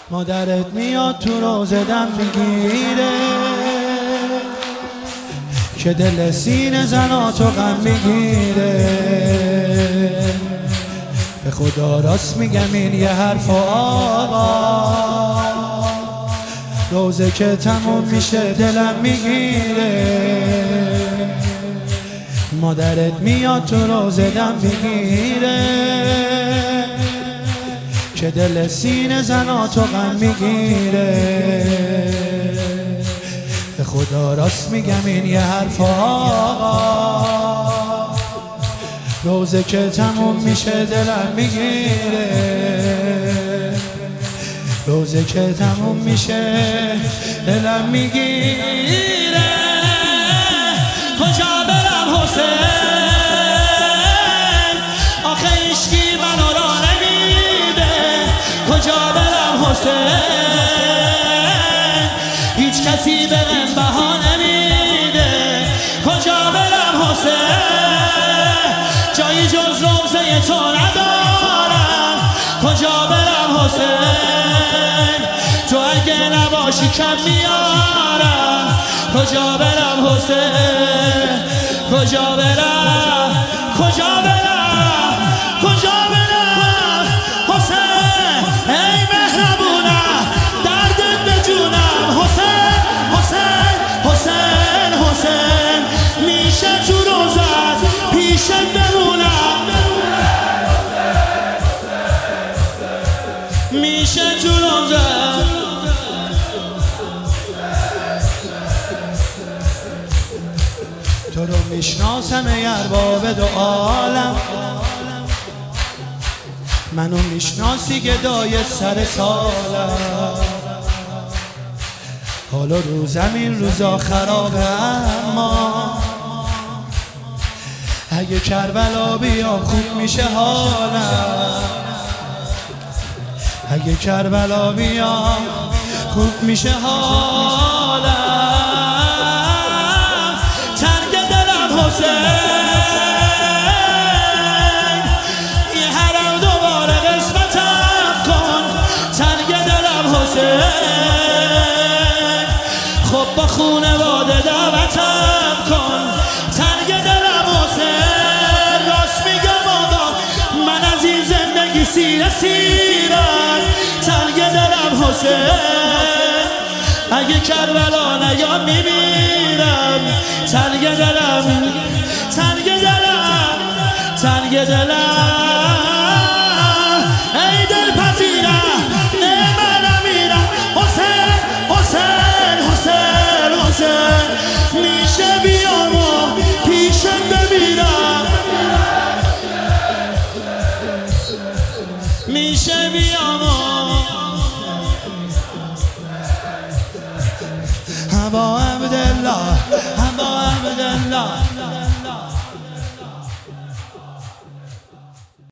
مادرت میاد تو روزه دم میگیره که دل سینه زناتو غم میگیره. به خدا راست میگم این یه حرف آقا، روزه که تموم میشه دلم میگیره. مادرت میاد تو روزه دم میگیره که دل سینه زناتو غم میگیره. به خدا راست میگم این یه حرف آقا، روزه که تموم میشه دلم میگیره. روزه که تموم میشه دلم میگیره. کجا برم حسین، آخه هیچکی منو را نمیده. کجا برم حسین، هیچ کسی به من بها نمیده. کجا برم حسین، جایی جز روزه تو ندارم. کجا برم حسین، تو اگه نباشی کم میارم. کجا برم حسین، کجا برم، کجا برم، کجا برم حسین. ای مهربونم دردت به جونم. حسین حسین حسین حسین، میشه تو روزت پیشت بمونم. میشه تو روزت تو رو میشناسم ای ارباب دو عالم. منو میشناسی گدای سر سالم. حالا رو زمین روزا خرابه، اما اگه کربلا بیام خوب میشه حالم. اگه کربلا بیام خوب میشه حالم. تنگ دلم حسین، یه حرم دوباره قسمتم کن. تنگ دلم حسین، خب با خونواده دعوتم کن. تنگ دلم حسین، راست میگم آقا من از این زندگی سیره سیرم. تنگ دلم حسین، اگه کربلا نیام میمیرم. تنگ دلم، تنگ دلم، تنگ دلم. ای دل پذیرم نه من میرم. حسین حسین حسین حسین، میشه بیام و پیشت بمیرم. میشه بیام هوا عبدالله، هوا عبدالله.